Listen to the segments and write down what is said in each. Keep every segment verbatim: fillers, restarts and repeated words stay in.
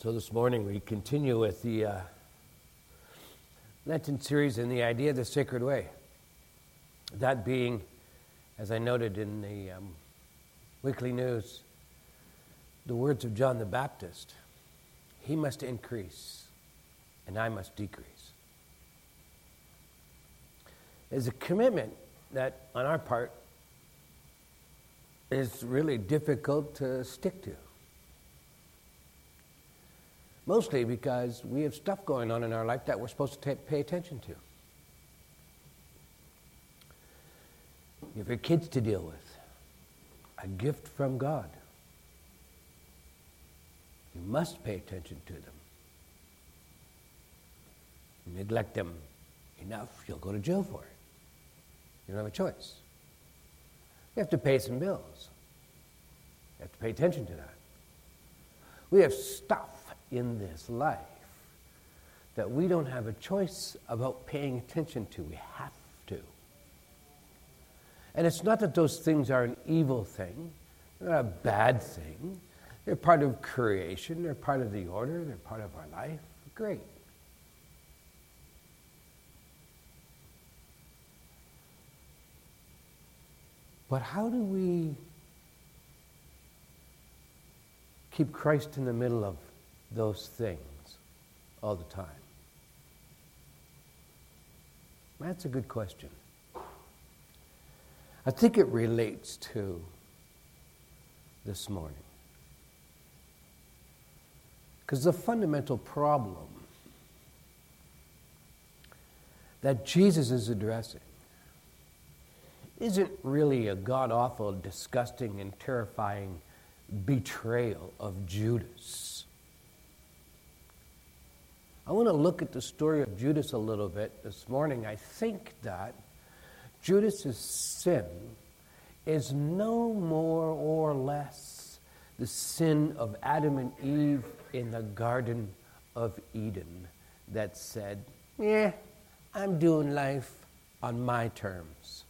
So this morning we continue with the uh, Lenten series and the idea of the sacred way. That being, as I noted in the um, weekly news, the words of John the Baptist, he must increase and I must decrease. It's a commitment that on our part is really difficult to stick to. Mostly because we have stuff going on in our life that we're supposed to ta- pay attention to. You have your kids to deal with. A gift from God. You must pay attention to them. You neglect them enough, you'll go to jail for it. You don't have a choice. You have to pay some bills. You have to pay attention to that. We have stuff in this life that we don't have a choice about paying attention to. We have to. And it's not that those things are an evil thing. They're not a bad thing. They're part of creation. They're part of the order. They're part of our life. Great. But how do we keep Christ in the middle of those things all the time? That's a good question. I think it relates to this morning. Because the fundamental problem that Jesus is addressing isn't really a god-awful, disgusting, and terrifying betrayal of Judas. I want to look at the story of Judas a little bit this morning. I think that Judas's sin is no more or less the sin of Adam and Eve in the Garden of Eden that said, yeah, I'm doing life on my terms.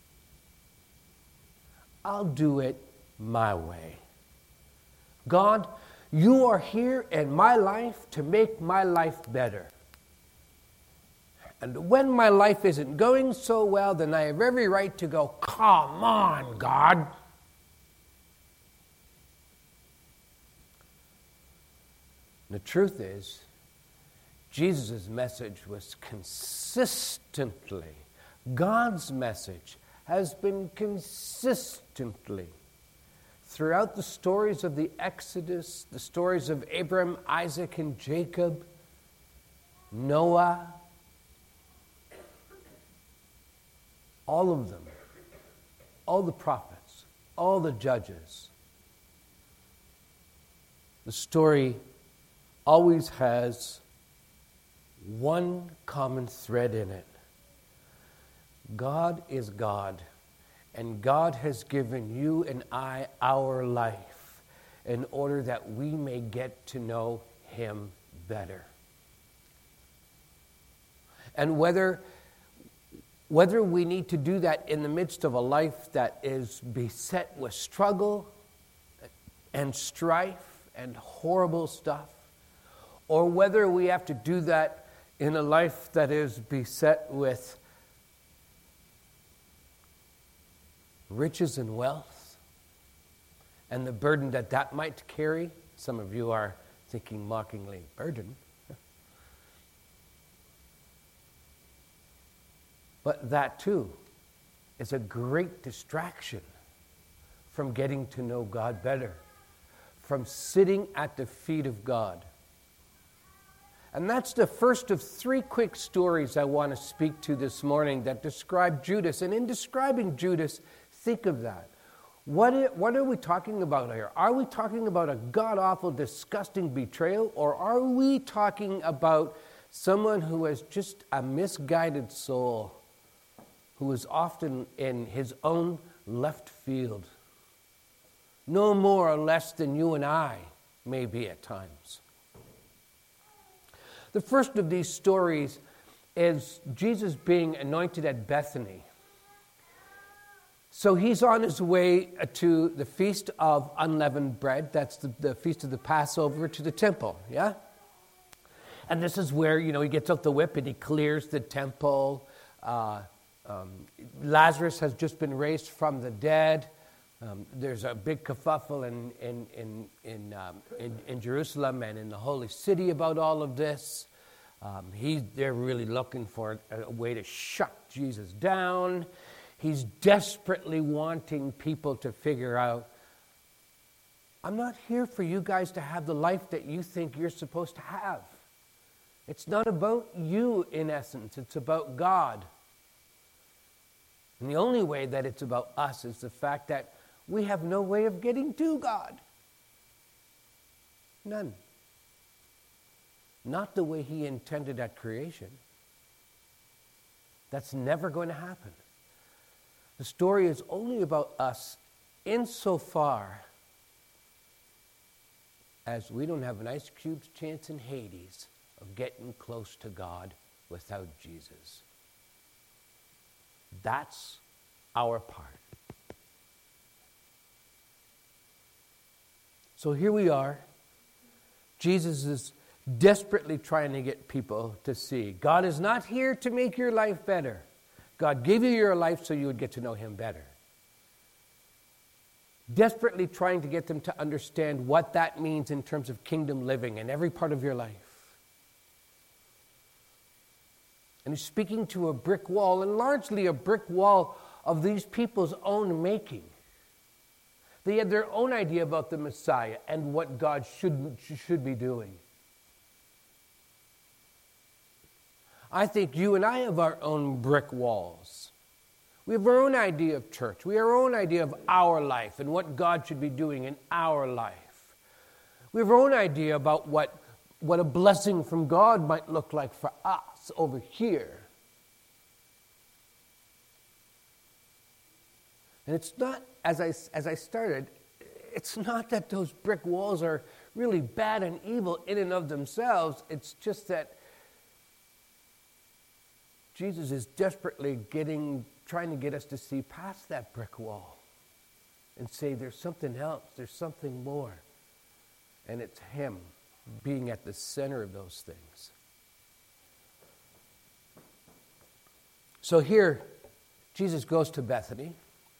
I'll do it my way. God, you are here in my life to make my life better. And when my life isn't going so well, then I have every right to go, come on, God. The truth is, Jesus' message was consistently, God's message has been consistently throughout the stories of the Exodus, the stories of Abraham, Isaac, and Jacob, Noah, all of them, all the prophets, all the judges. The story always has one common thread in it. God is God. And God has given you and I our life in order that we may get to know Him better. And whether, whether we need to do that in the midst of a life that is beset with struggle and strife and horrible stuff, or whether we have to do that in a life that is beset with riches and wealth, and the burden that that might carry. Some of you are thinking mockingly, burden. But that too is a great distraction from getting to know God better, from sitting at the feet of God. And that's the first of three quick stories I want to speak to this morning that describe Judas. And in describing Judas, think of that. What are, what are we talking about here? Are we talking about a god-awful, disgusting betrayal? Or are we talking about someone who has just a misguided soul, who is often in his own left field? No more or less than you and I may be at times. The first of these stories is Jesus being anointed at Bethany. So he's on his way to the Feast of Unleavened Bread. That's the, the Feast of the Passover, to the temple, yeah? And this is where, you know, he gets out the whip and he clears the temple. Uh, um, Lazarus has just been raised from the dead. Um, there's a big kerfuffle in in in in, um, in in Jerusalem and in the holy city about all of this. Um, he, they're really looking for a, a way to shut Jesus down. He's desperately wanting people to figure out, I'm not here for you guys to have the life that you think you're supposed to have. It's not about you, in essence. It's about God. And the only way that it's about us is the fact that we have no way of getting to God. None. Not the way he intended at creation. That's never going to happen. The story is only about us insofar as we don't have an ice cube's chance in Hades of getting close to God without Jesus. That's our part. So here we are. Jesus is desperately trying to get people to see God is not here to make your life better. God gave you your life so you would get to know him better. Desperately trying to get them to understand what that means in terms of kingdom living in every part of your life. And he's speaking to a brick wall, and largely a brick wall of these people's own making. They had their own idea about the Messiah and what God should, should be doing. I think you and I have our own brick walls. We have our own idea of church. We have our own idea of our life and what God should be doing in our life. We have our own idea about what, what a blessing from God might look like for us over here. And it's not, as I, as I started, it's not that those brick walls are really bad and evil in and of themselves. It's just that Jesus is desperately getting, trying to get us to see past that brick wall and say there's something else, there's something more. And it's him being at the center of those things. So here, Jesus goes to Bethany.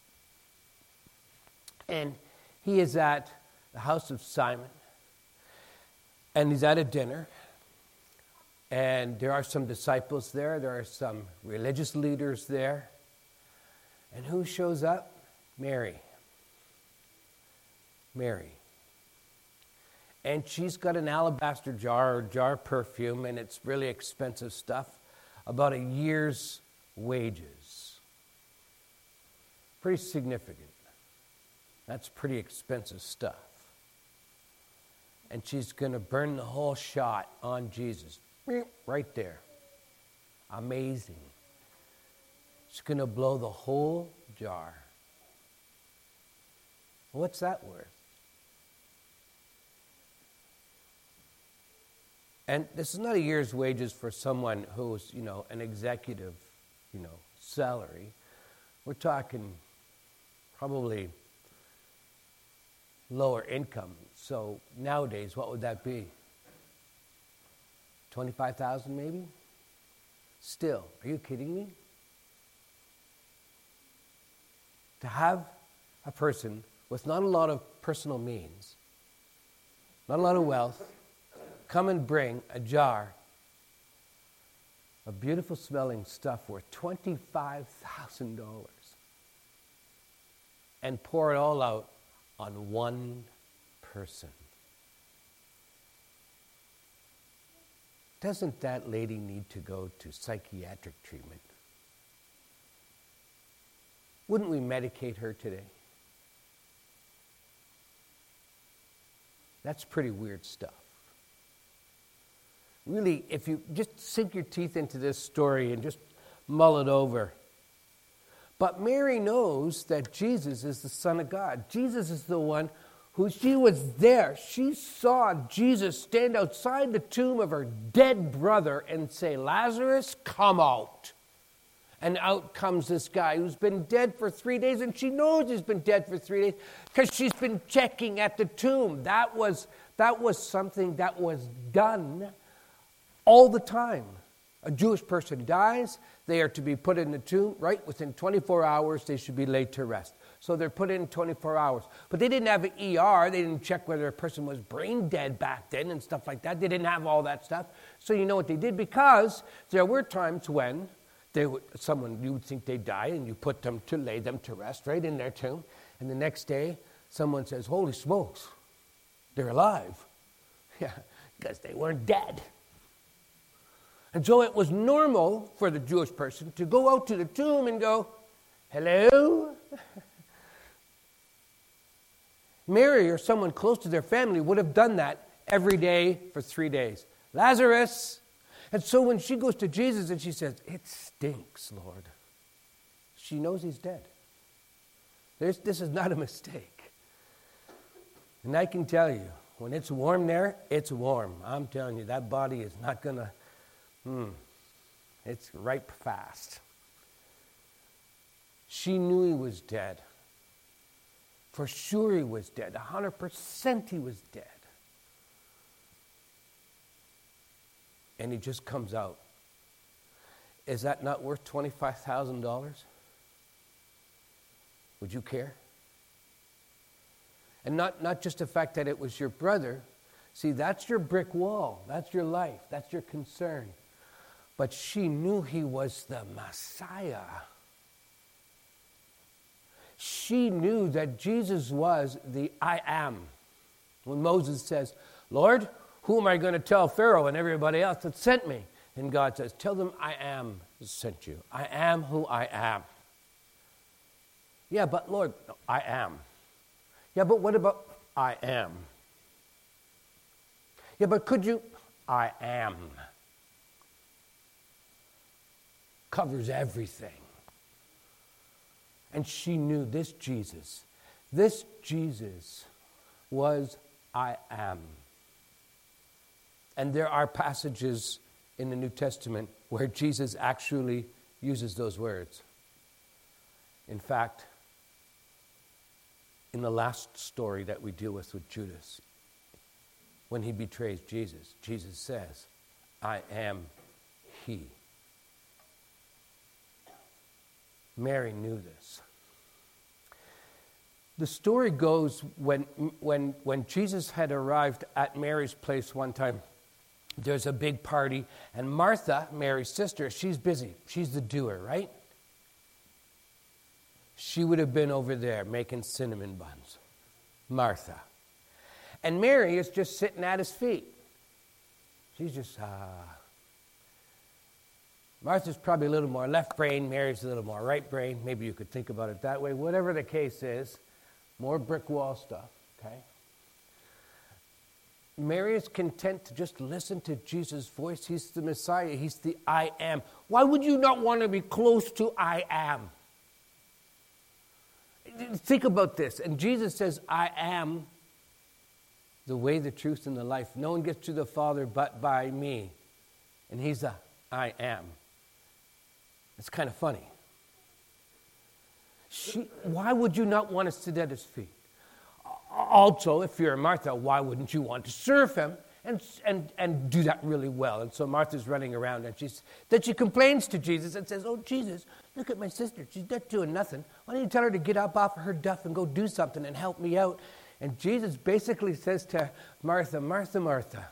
And he is at the house of Simon. And he's at a dinner. And there are some disciples there. There are some religious leaders there. And who shows up? Mary. Mary. And she's got an alabaster jar or jar of perfume, and it's really expensive stuff, about a year's wages. Pretty significant. That's pretty expensive stuff. And she's going to burn the whole shot on Jesus. Right there. Amazing. She's going to blow the whole jar. What's that worth? And this is not a year's wages for someone who's, you know, an executive, you know, salary. We're talking probably lower income. So nowadays, what would that be? twenty-five thousand dollars maybe? Still, are you kidding me? To have a person with not a lot of personal means, not a lot of wealth, come and bring a jar of beautiful smelling stuff worth twenty-five thousand dollars and pour it all out on one person. Doesn't that lady need to go to psychiatric treatment? Wouldn't we medicate her today? That's pretty weird stuff. Really, if you just sink your teeth into this story and just mull it over. But Mary knows that Jesus is the Son of God. Jesus is the one who, she was there. She saw Jesus stand outside the tomb of her dead brother and say, Lazarus, come out. And out comes this guy who's been dead for three days, and she knows he's been dead for three days because she's been checking at the tomb. That was, that was something that was done all the time. A Jewish person dies, they are to be put in the tomb, right? Within twenty-four hours, they should be laid to rest. So they're put in twenty-four hours. But they didn't have an E R. They didn't check whether a person was brain dead back then and stuff like that. They didn't have all that stuff. So you know what they did? Because there were times when they would, someone, you would think they'd die, and you put them to lay them to rest right in their tomb. And the next day, someone says, holy smokes, they're alive. Yeah, because they weren't dead. And so it was normal for the Jewish person to go out to the tomb and go, hello? Mary or someone close to their family would have done that every day for three days. Lazarus. And so when she goes to Jesus and she says, it stinks, Lord, she knows he's dead. There's, this is not a mistake. And I can tell you, when it's warm there, it's warm. I'm telling you, that body is not going to, hmm, it's ripe fast. She knew he was dead. For sure he was dead. A hundred percent he was dead. And he just comes out. Is that not worth twenty-five thousand dollars? Would you care? And not, not just the fact that it was your brother. See, that's your brick wall. That's your life. That's your concern. But she knew he was the Messiah. She knew that Jesus was the I am. When Moses says, Lord, who am I going to tell Pharaoh and everybody else that sent me? And God says, tell them I am sent you. I am who I am. Yeah, but Lord, no, I am. Yeah, but what about I am? Yeah, but could you? I am. Covers everything. And she knew this Jesus, this Jesus was I am. And there are passages in the New Testament where Jesus actually uses those words. In fact, in the last story that we deal with with Judas, when he betrays Jesus, Jesus says, I am he. Mary knew this. The story goes when, when, when Jesus had arrived at Mary's place one time, there's a big party, and Martha, Mary's sister, she's busy. She's the doer, right? She would have been over there making cinnamon buns. Martha. And Mary is just sitting at his feet. She's just, ah. Uh, Martha's probably a little more left brain. Mary's a little more right brain. Maybe you could think about it that way. Whatever the case is, more brick wall stuff, okay? Mary is content to just listen to Jesus' voice. He's the Messiah. He's the I am. Why would you not want to be close to I am? Think about this. And Jesus says, I am the way, the truth, and the life. No one gets to the Father but by me. And he's the I am. It's kind of funny. She, why would you not want to sit at his feet? Also, if you're Martha, why wouldn't you want to serve him and, and, and do that really well? And so Martha's running around, and she's, then she complains to Jesus and says, oh, Jesus, look at my sister. She's not doing nothing. Why don't you tell her to get up off of her duff and go do something and help me out? And Jesus basically says to Martha, Martha, Martha,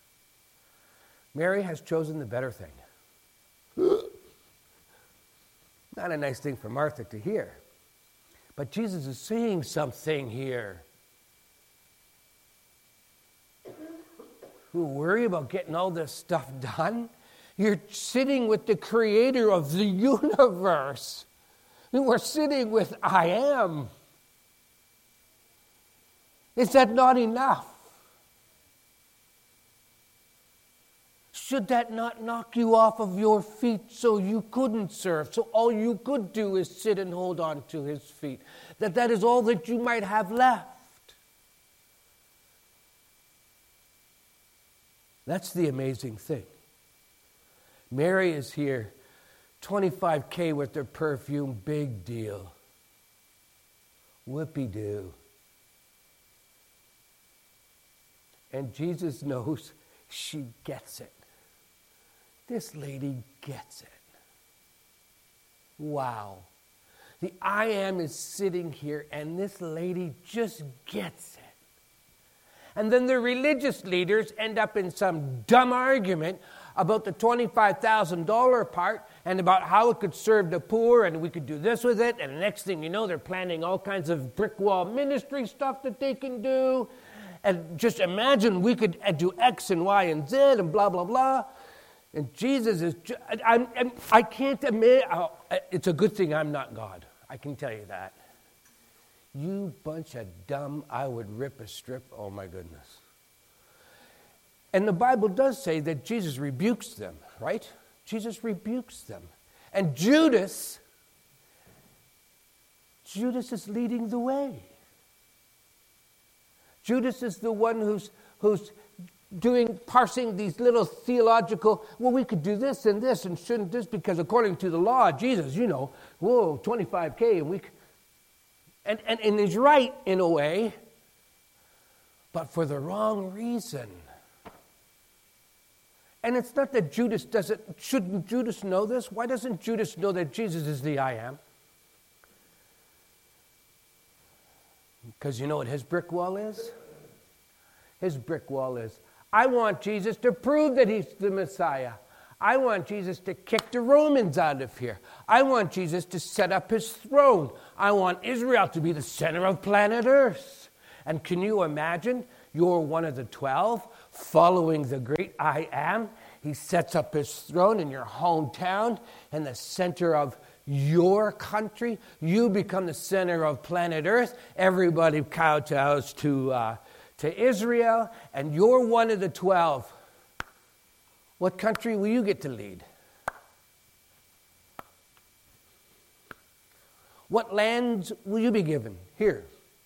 Mary has chosen the better thing. Not a nice thing for Martha to hear. But Jesus is saying something here. You worry about getting all this stuff done? You're sitting with the creator of the universe. You are sitting with I am. Is that not enough? Should that not knock you off of your feet so you couldn't serve? So all you could do is sit and hold on to his feet. That that is all that you might have left. That's the amazing thing. Mary is here, twenty-five K with her perfume, big deal. Whoopie-doo. And Jesus knows she gets it. This lady gets it. Wow. The I am is sitting here, and this lady just gets it. And then the religious leaders end up in some dumb argument about the twenty-five thousand dollars part and about how it could serve the poor and we could do this with it. And the next thing you know, they're planning all kinds of brick wall ministry stuff that they can do. And just imagine we could do X and Y and Z and blah, blah, blah. And Jesus is, just, I'm, I'm, I can't admit, oh, it's a good thing I'm not God. I can tell you that. You bunch of dumb, I would rip a strip, oh my goodness. And the Bible does say that Jesus rebukes them, right? Jesus rebukes them. And Judas, Judas is leading the way. Judas is the one who's who's doing, parsing these little theological, well, we could do this and this and shouldn't this because according to the law of Jesus, you know, whoa, twenty-five K and we could, and, and, and he's right in a way, but for the wrong reason. And it's not that Judas doesn't, shouldn't Judas know this? Why doesn't Judas know that Jesus is the I am? Because you know what his brick wall is? His brick wall is, I want Jesus to prove that he's the Messiah. I want Jesus to kick the Romans out of here. I want Jesus to set up his throne. I want Israel to be the center of planet Earth. And can you imagine? You're one of the twelve following the great I am. He sets up his throne in your hometown in the center of your country. You become the center of planet Earth. Everybody kowtows to, uh, to Israel, and you're one of the twelve. What country will you get to lead? What lands will you be given? Here.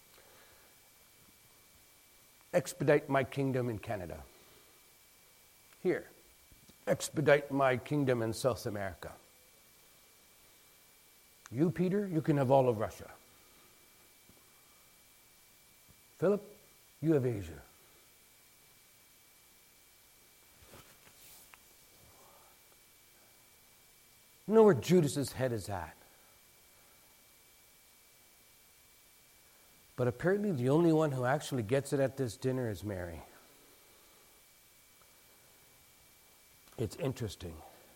Expedite my kingdom in Canada. Here. Expedite my kingdom in South America. You, Peter, you can have all of Russia. Philip, you have Asia. You know where Judas's head is at. But apparently the only one who actually gets it at this dinner is Mary. It's interesting.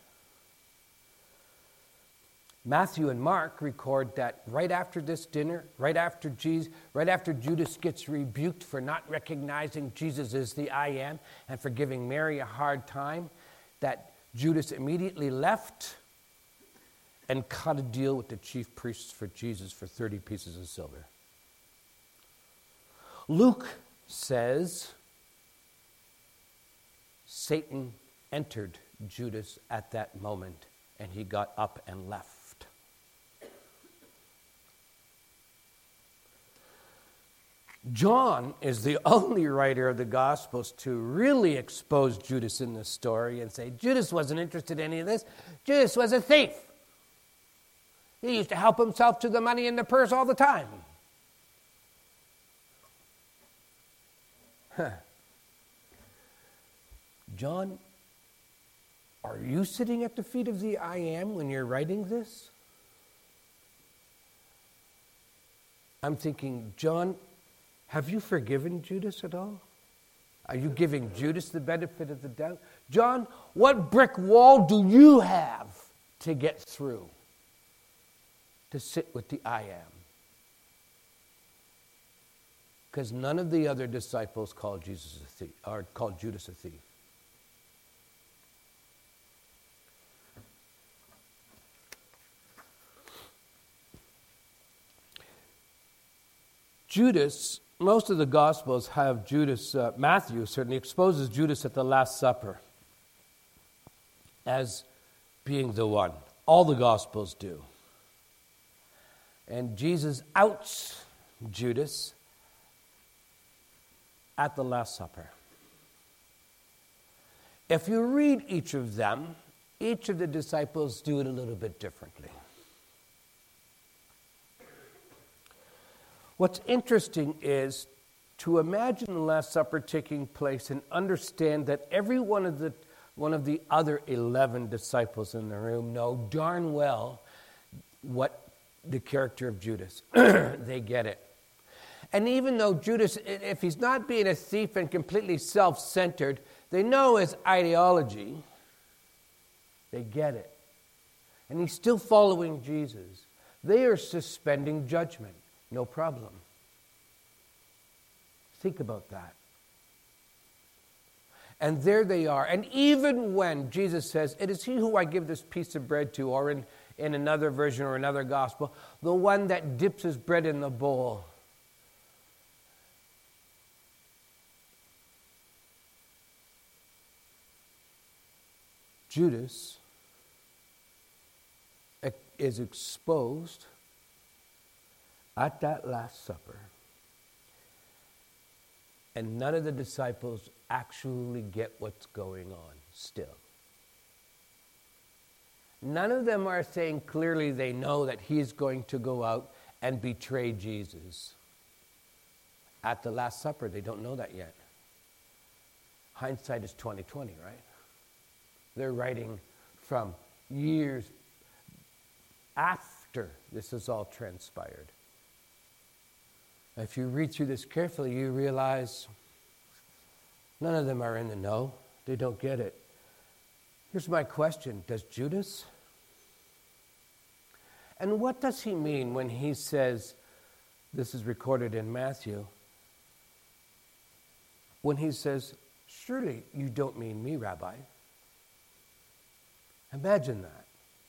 Matthew and Mark record that right after this dinner, right after Jesus, right after Judas gets rebuked for not recognizing Jesus as the I am and for giving Mary a hard time, that Judas immediately left and cut a deal with the chief priests for Jesus for thirty pieces of silver. Luke says Satan entered Judas at that moment and he got up and left. John is the only writer of the Gospels to really expose Judas in this story and say, Judas wasn't interested in any of this. Judas was a thief. He used to help himself to the money in the purse all the time. Huh. John, are you sitting at the feet of the I am when you're writing this? I'm thinking, John, have you forgiven Judas at all? Are you giving Judas the benefit of the doubt? John, what brick wall do you have to get through to sit with the I am? Because none of the other disciples called Jesus a thief, or called Judas a thief. Judas, most of the Gospels have Judas, uh, Matthew certainly exposes Judas at the Last Supper as being the one. All the Gospels do. And Jesus outs Judas at the Last Supper. If you read each of them, each of the disciples do it a little bit differently. What's interesting is to imagine the Last Supper taking place and understand that every one of the one of the other eleven disciples in the room know darn well what the character of Judas. They get it. And even though Judas, if he's not being a thief and completely self-centered, they know his ideology. They get it. And he's still following Jesus. They are suspending judgment. No problem. Think about that. And there they are. And even when Jesus says, "It is he who I give this piece of bread to," or in, in another version or another gospel, the one that dips his bread in the bowl. Judas is exposed at that Last Supper. And none of the disciples actually get what's going on still. None of them are saying clearly they know that he's going to go out and betray Jesus. At the Last Supper, they don't know that yet. Hindsight is twenty twenty, right? They're writing from years after this has all transpired. If you read through this carefully, you realize none of them are in the know. They don't get it. Here's my question. Does Judas? And what does he mean when he says, this is recorded in Matthew, when he says, "Surely you don't mean me, Rabbi"? Imagine that.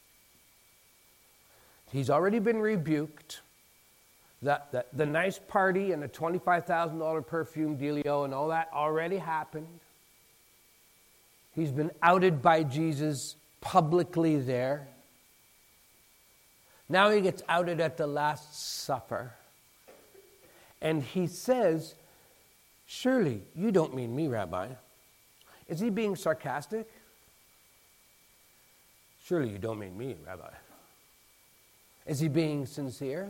He's already been rebuked. That, that the nice party and the twenty-five thousand dollars perfume dealio and all that already happened. He's been outed by Jesus publicly there. Now he gets outed at the Last Supper. And he says, "Surely you don't mean me, Rabbi." Is he being sarcastic? Surely you don't mean me, Rabbi. Is he being sincere?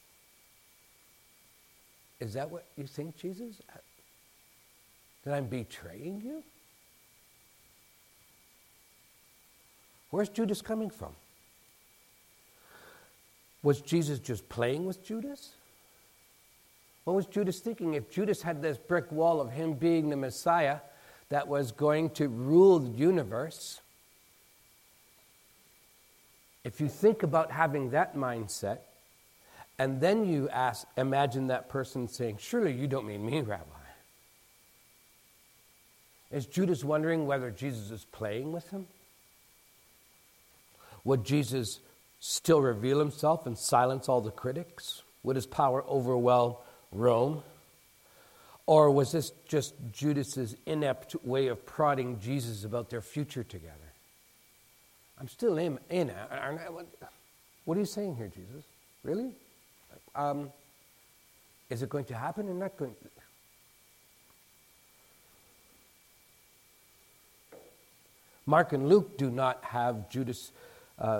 Is that what you think, Jesus? That I'm betraying you? Where's Judas coming from? Was Jesus just playing with Judas? What was Judas thinking? If Judas had this brick wall of him being the Messiah that was going to rule the universe, if you think about having that mindset, and then you ask, imagine that person saying, "Surely you don't mean me, Rabbi." Is Judas wondering whether Jesus is playing with him? Would Jesus still reveal himself and silence all the critics? Would his power overwhelm Rome? Or was this just Judas's inept way of prodding Jesus about their future together? I'm still in, in it. What are you saying here, Jesus? Really? Um, is it going to happen or not going to? Mark and Luke do not have Judas. Uh,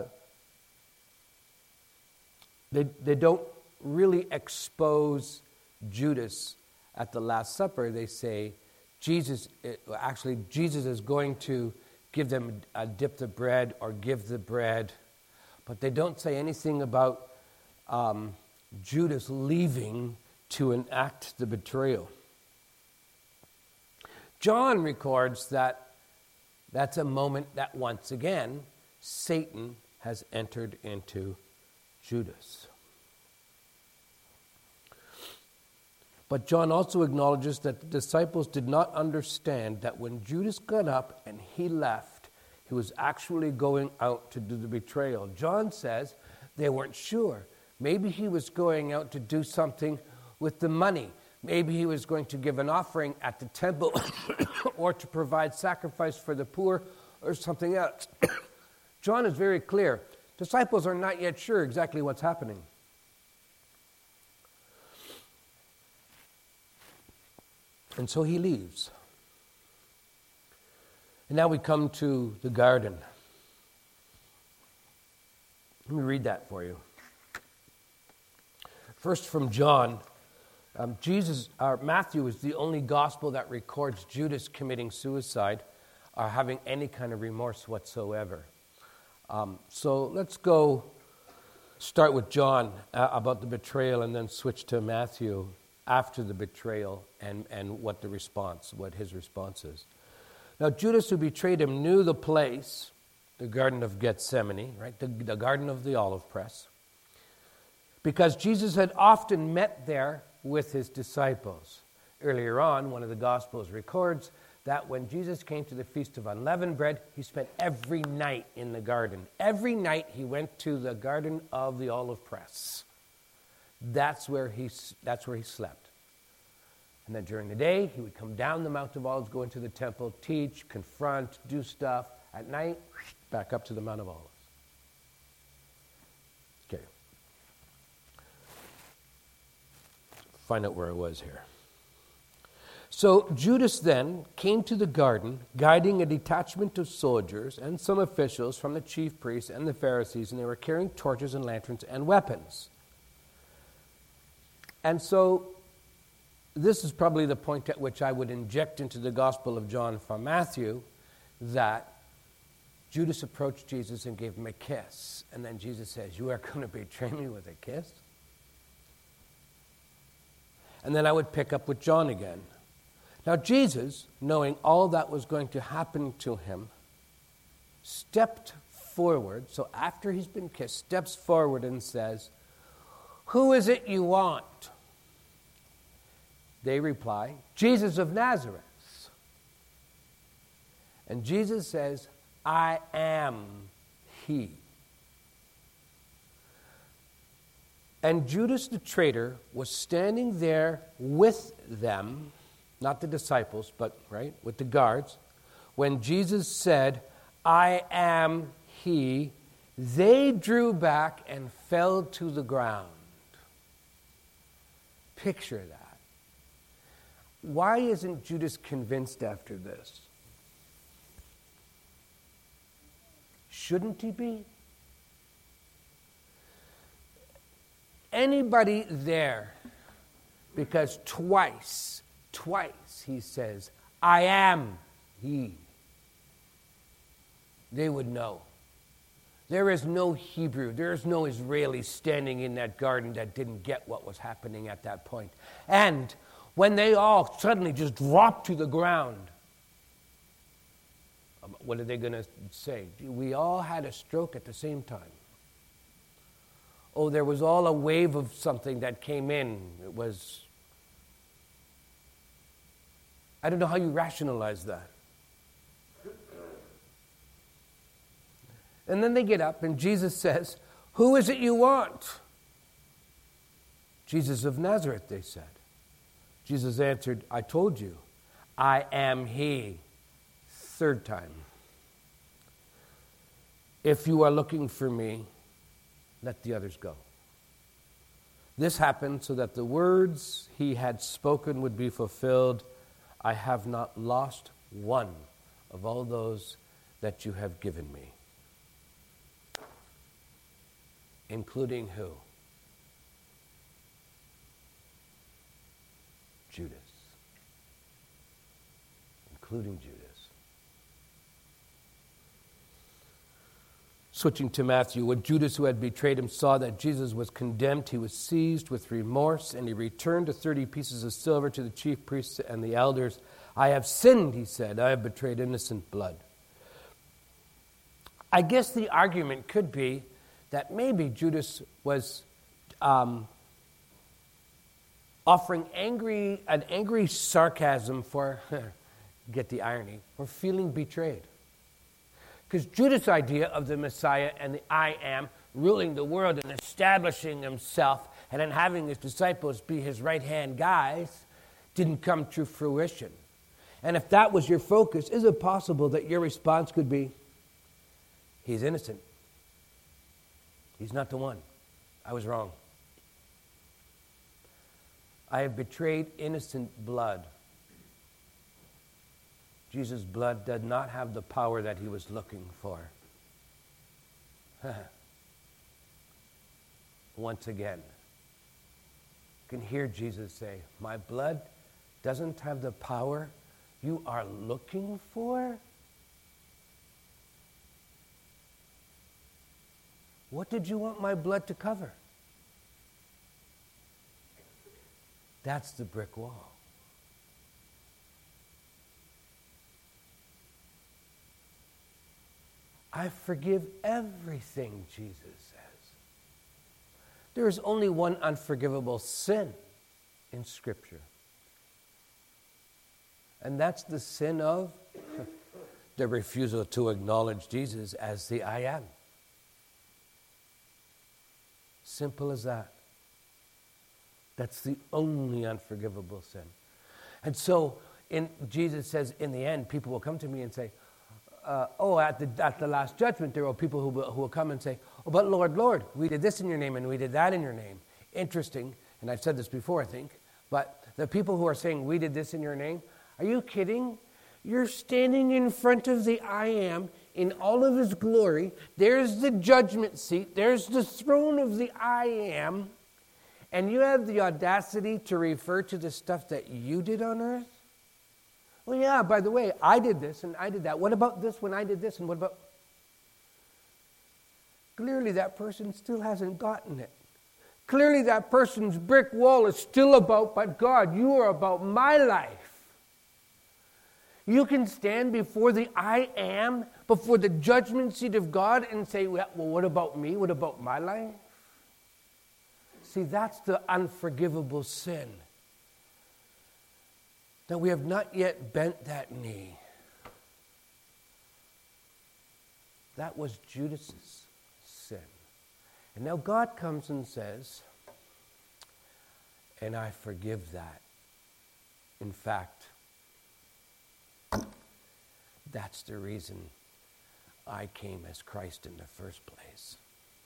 they, they don't really expose Judas at the Last Supper. They say Jesus, actually Jesus is going to give them a dip the bread or give the bread. But they don't say anything about um, Judas leaving to enact the betrayal. John records that that's a moment that once again Satan has entered into Judas. But John also acknowledges that the disciples did not understand that when Judas got up and he left, he was actually going out to do the betrayal. John says they weren't sure. Maybe he was going out to do something with the money. Maybe he was going to give an offering at the temple or to provide sacrifice for the poor or something else. John is very clear. Disciples are not yet sure exactly what's happening. And so he leaves. And now we come to the garden. Let me read that for you. First from John. Um, Jesus, uh, Matthew is the only gospel that records Judas committing suicide. or having any kind of remorse whatsoever. Um, so let's go start with John uh, about the betrayal and then switch to Matthew after the betrayal and, and what the response, what his response is. Now, Judas, who betrayed him, knew the place, the Garden of Gethsemane, right, the, the Garden of the Olive Press, because Jesus had often met there with his disciples. Earlier on, one of the Gospels records that when Jesus came to the Feast of Unleavened Bread, he spent every night in the garden. Every night he went to the Garden of the Olive Press. That's where he, that's where he slept. And then during the day, he would come down the Mount of Olives, go into the temple, teach, confront, do stuff. At night, back up to the Mount of Olives. Okay. Find out where I was here. So Judas then came to the garden, guiding a detachment of soldiers and some officials from the chief priests and the Pharisees, and they were carrying torches and lanterns and weapons. And so this is probably the point at which I would inject into the Gospel of John from Matthew that Judas approached Jesus and gave him a kiss. And then Jesus says, "You are going to betray me with a kiss?" And then I would pick up with John again. Now Jesus, knowing all that was going to happen to him, stepped forward. So after he's been kissed, steps forward and says, "Who is it you want?" They reply, "Jesus of Nazareth." And Jesus says, "I am he." And Judas the traitor was standing there with them, not the disciples, but, right, with the guards. When Jesus said, "I am he," they drew back and fell to the ground. Picture that. Why isn't Judas convinced after this? Shouldn't he be? Anybody there, because twice, twice he says, "I am he," they would know. There is no Hebrew, there is no Israeli standing in that garden that didn't get what was happening at that point. And when they all suddenly just dropped to the ground, what are they going to say? We all had a stroke at the same time. Oh, there was all a wave of something that came in. It was, I don't know how you rationalize that. And then they get up and Jesus says, "Who is it you want?" "Jesus of Nazareth," they said. Jesus answered, "I told you, I am he." Third time. "If you are looking for me, let the others go." This happened so that the words he had spoken would be fulfilled. "I have not lost one of all those that you have given me." Including who? Judas. Including Judas. Switching to Matthew, when Judas, who had betrayed him, saw that Jesus was condemned, he was seized with remorse, and he returned to thirty pieces of silver to the chief priests and the elders. "I have sinned," he said. "I have betrayed innocent blood." I guess the argument could be that maybe Judas was um, offering angry, an angry sarcasm for, get the irony, for feeling betrayed. Because Judas' idea of the Messiah and the I am, ruling the world and establishing himself and then having his disciples be his right-hand guys, didn't come to fruition. And if that was your focus, is it possible that your response could be, "He's innocent. He's not the one. I was wrong. I have betrayed innocent blood." Jesus' blood did not have the power that he was looking for. Once again, you can hear Jesus say, "My blood doesn't have the power you are looking for?" What did you want my blood to cover? That's the brick wall. I forgive everything, Jesus says. There is only one unforgivable sin in Scripture. And that's the sin of the refusal to acknowledge Jesus as the I am. Simple as that. That's the only unforgivable sin. And so, in, Jesus says, in the end, people will come to me and say, uh, oh, at the, at the last judgment, there are people who will, who will come and say, oh, but Lord, Lord, we did this in your name and we did that in your name. Interesting, and I've said this before, I think, but the people who are saying, we did this in your name, are you kidding? You're standing in front of the I am in all of his glory. There's the judgment seat. There's the throne of the I am. And you have the audacity to refer to the stuff that you did on earth? Well, yeah, by the way, I did this and I did that. What about this when I did this and what about... Clearly that person still hasn't gotten it. Clearly that person's brick wall is still about, but God, you are about my life. You can stand before the I am, before the judgment seat of God and say, well, what about me? What about my life? See, that's the unforgivable sin. That we have not yet bent that knee. That was Judas's sin. And now God comes and says, and I forgive that. In fact, that's the reason I came as Christ in the first place.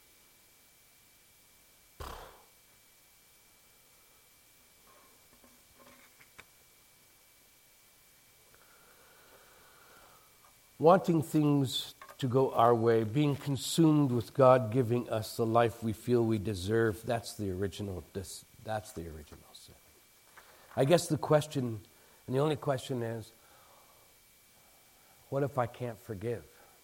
Wanting things to go our way, being consumed with God giving us the life we feel we deserve, that's the original, this, that's the original sin. I guess the question, and the only question is, what if I can't forgive?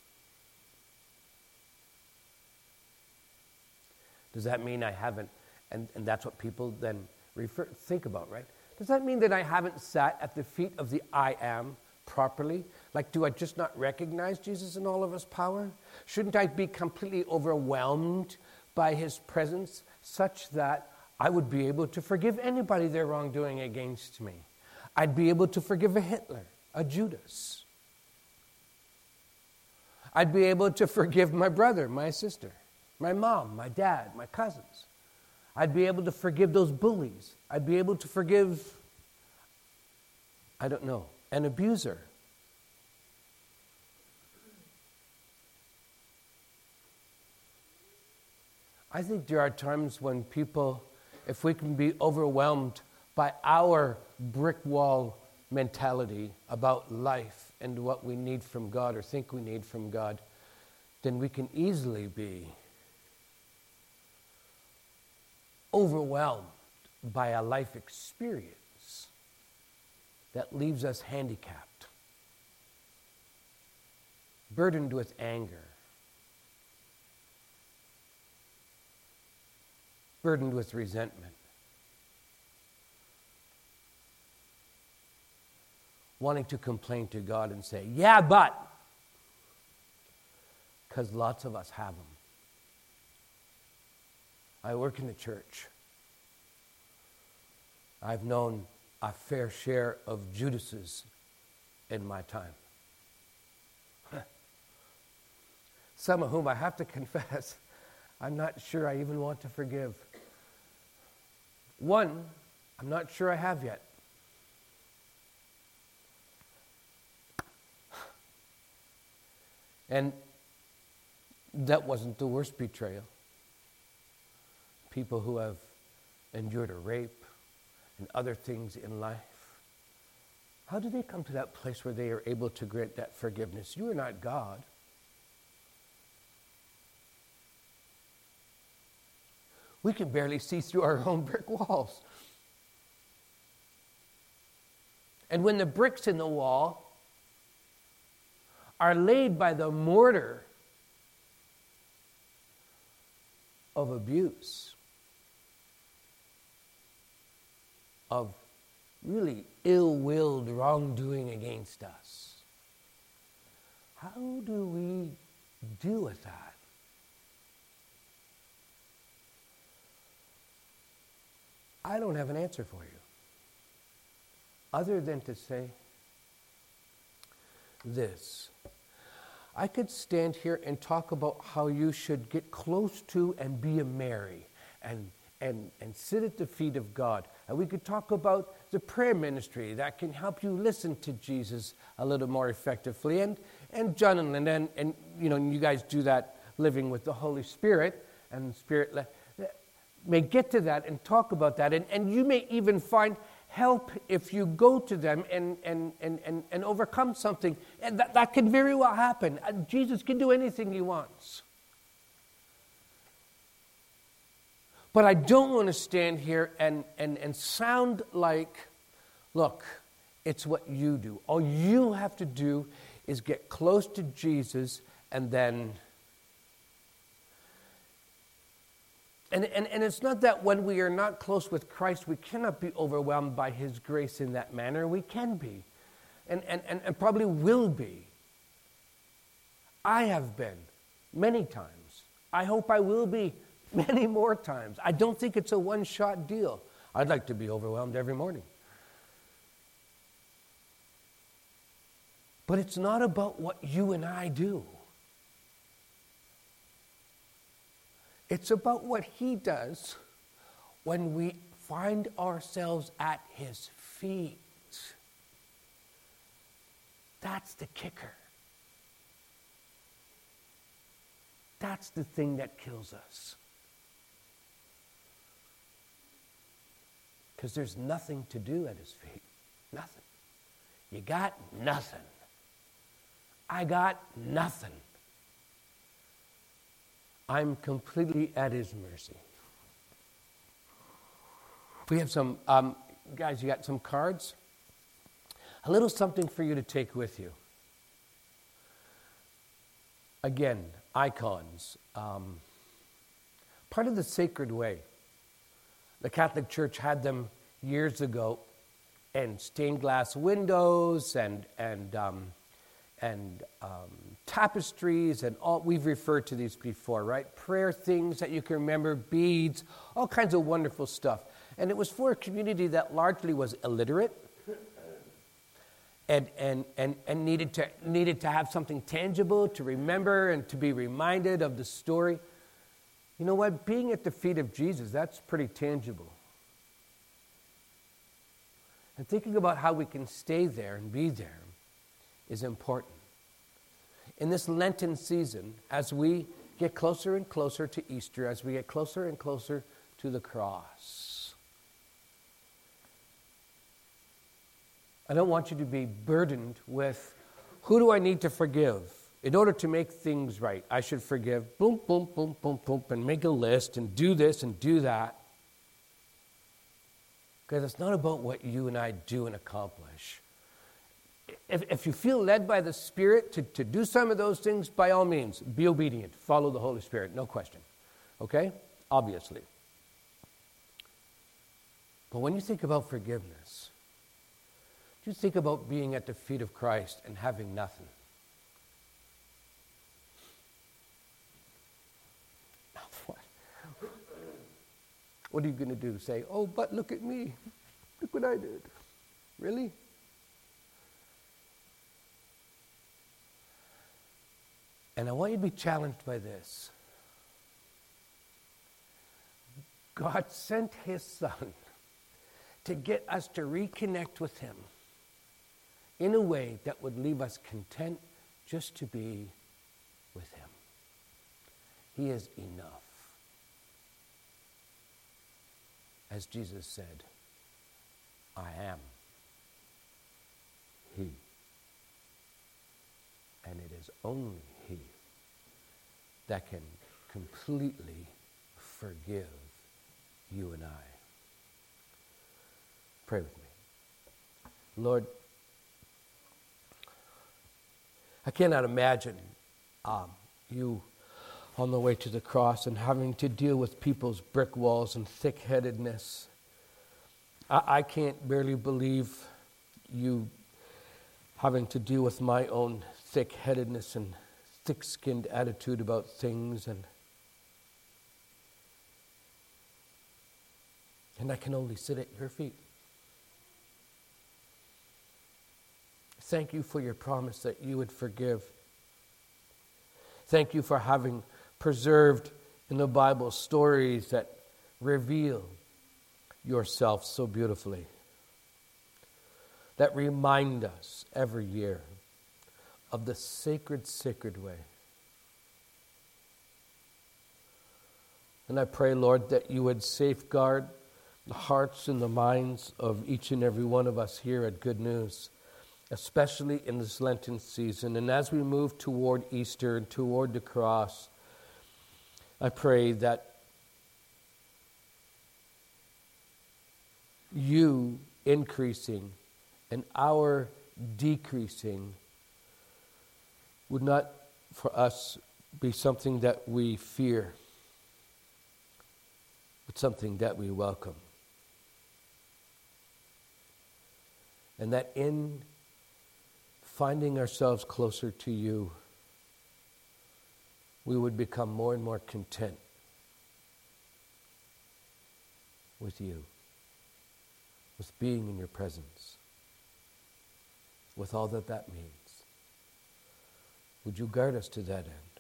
Does that mean I haven't, and, and that's what people then refer, think about, right? Does that mean that I haven't sat at the feet of the I am properly? Like, do I just not recognize Jesus in all of his power? Shouldn't I be completely overwhelmed by his presence such that I would be able to forgive anybody their wrongdoing against me? I'd be able to forgive a Hitler, a Judas. I'd be able to forgive my brother, my sister, my mom, my dad, my cousins. I'd be able to forgive those bullies. I'd be able to forgive, I don't know, an abuser. I think there are times when people, if we can be overwhelmed by our brick wall mentality about life and what we need from God or think we need from God, then we can easily be overwhelmed by a life experience that leaves us handicapped, burdened with anger, burdened with resentment, wanting to complain to God and say, yeah, but, because lots of us have them. I work in the church. I've known a fair share of Judases in my time. Some of whom I have to confess, I'm not sure I even want to forgive. One, I'm not sure I have yet. And that wasn't the worst betrayal. People who have endured a rape and other things in life, how do they come to that place where they are able to grant that forgiveness? You are not God. We can barely see through our own brick walls. And when the bricks in the wall are laid by the mortar, of abuse, of really ill-willed wrongdoing against us. How do we deal with that? I don't have an answer for you, other than to say this. I could stand here and talk about how you should get close to and be a Mary and, and, and sit at the feet of God. And we could talk about the prayer ministry that can help you listen to Jesus a little more effectively. And, and John and Linda, and, and you know, you guys do that living with the Holy Spirit, and the Spirit le- may get to that and talk about that. And, and you may even find help if you go to them and, and, and, and, and overcome something. And that, that can very well happen. Uh, Jesus can do anything he wants. But I don't want to stand here and, and, and sound like, look, it's what you do. All you have to do is get close to Jesus, and then... And, and, and it's not that when we are not close with Christ, we cannot be overwhelmed by his grace in that manner. We can be, and, and, and, and probably will be. I have been many times. I hope I will be many more times. I don't think it's a one-shot deal. I'd like to be overwhelmed every morning. But it's not about what you and I do. It's about what he does when we find ourselves at his feet. That's the kicker. That's the thing that kills us. Because there's nothing to do at his feet. Nothing. You got nothing. I got nothing. I'm completely at his mercy. We have some, um, guys, you got some cards? A little something for you to take with you. Again, icons. Um, part of the sacred way. The Catholic Church had them years ago, and stained glass windows and, and, um, and um, tapestries, and all. We've referred to these before, right? Prayer things that you can remember, beads, all kinds of wonderful stuff. And it was for a community that largely was illiterate and and and, and needed to needed to have something tangible to remember and to be reminded of the story. You know what? Being at the feet of Jesus, that's pretty tangible. And thinking about how we can stay there and be there is important. In this Lenten season, as we get closer and closer to Easter, as we get closer and closer to the cross, I don't want you to be burdened with, who do I need to forgive? In order to make things right, I should forgive, boom, boom, boom, boom, boom, and make a list and do this and do that. Because it's not about what you and I do and accomplish. If, if you feel led by the Spirit to, to do some of those things, by all means, be obedient. Follow the Holy Spirit, no question. Okay? Obviously. But when you think about forgiveness, you think about being at the feet of Christ and having nothing. What? What are you going to do? Say, oh, but look at me. Look what I did. Really? And I want you to be challenged by this. God sent his Son to get us to reconnect with him in a way that would leave us content just to be with him. He is enough. As Jesus said, I am he. And it is only he that can completely forgive you and I. Pray with me. Lord, I cannot imagine um, you on the way to the cross and having to deal with people's brick walls and thick-headedness. I, I can't barely believe you having to deal with my own thick-headedness and thick-skinned attitude about things, and and I can only sit at your feet. Thank you for your promise that you would forgive. Thank you for having preserved in the Bible stories that reveal yourself so beautifully, that remind us every year of the sacred, sacred way. And I pray, Lord, that you would safeguard the hearts and the minds of each and every one of us here at Good News, especially in this Lenten season. And as we move toward Easter and toward the cross, I pray that you increasing and our decreasing would not for us be something that we fear, but something that we welcome. And that in finding ourselves closer to you, we would become more and more content with you, with being in your presence, with all that that means. Would you guard us to that end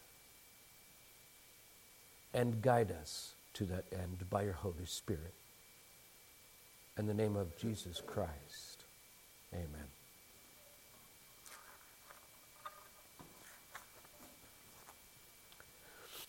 and guide us to that end by your Holy Spirit? In the name of Jesus Christ, amen.